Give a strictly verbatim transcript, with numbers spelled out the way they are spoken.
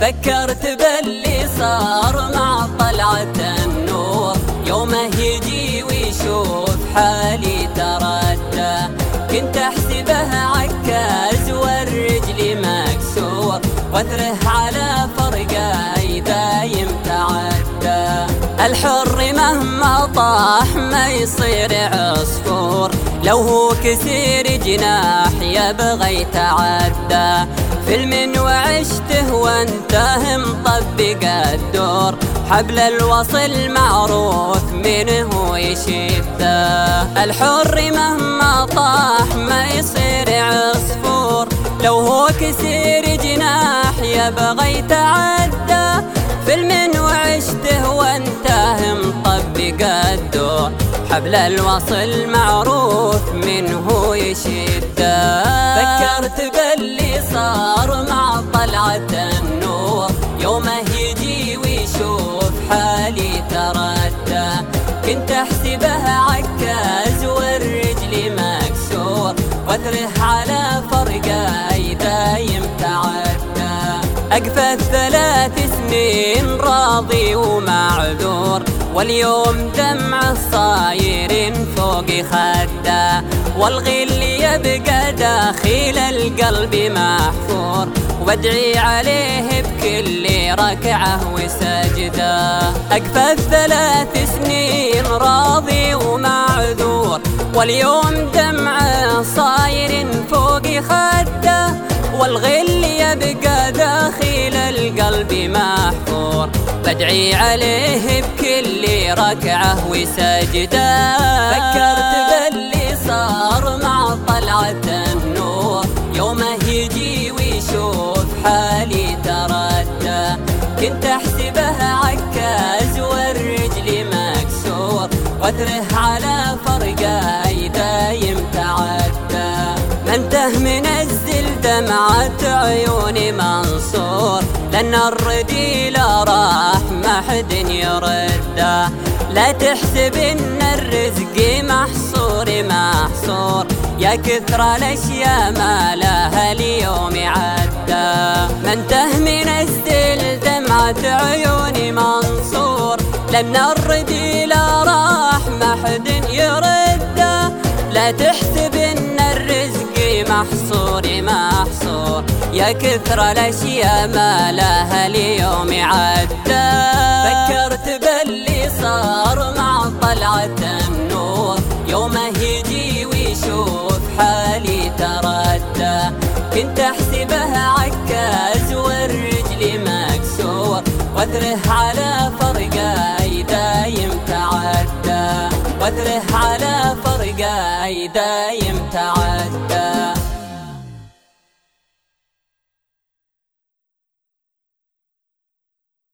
فكرت باللي صار مع طلعة النور، يومه يجي ويشوف حالي تردى. كنت احسبه عكاز والرجل مكسور، واثره على فرقه دايم تعدى. الحر مهما طاح ما يصير عصفور، لو هو كسير جناح يبغى يتعدى. فيلم وعشته وانته مطبق الدور، حبل الوصل معروف منه يشده. الحر مهما طاح ما يصير عصفور، لو هو كسير جناح يبغى يتعدى. فيلم وعشته وانته مطبق الدور، حبل الوصل معروف منه يشده. فكرت باللي صار مع طلعة النور، يومه يجي ويشوف حالي تردى. كنت احسبه عكاز والرجل مكسور، واثره على فرقه دايم تعدى. اقفى ثلاث سنين راضي ومعذور، واليوم دمع صاير فوق خده. والغل يبقى داخل القلب محفور، وادعي عليه بكل ركعه وسجده. اقفى الثلاث سنين راضي ومعذور، واليوم دمع صاير فوق خده. والغل يبقى داخل القلب محفور، بدعي عليه بكل ركعه وسجده. فكرت باللي صار مع طلعة النور، يومه يجي ويشوف حالي تردى. كنت احسبه عكاز والرجل مكسور، واثره على فرقه دايم تعدى. منته منزل دمعة عيوني منصور، لأن الرديل راح ما حد يرده. لا تحسب إن الرزق محصور محصور، يا كثر الأشياء ما لها اليوم عدى. منته منزل دمعة عيوني منصور، لأن الرديل راح ما حد يرده. لا تحسب إن الرزق محصور محصور، يا كثر الأشياء ما لها اليوم عدى. فكرت باللي صار مع طلعة النور، يومه يجي ويشوف حالي تردى. كنت احسبه عكاز والرجل مكسور، واثره على فرقه دايم تعدى. واثره على فرقه دايم تعدى.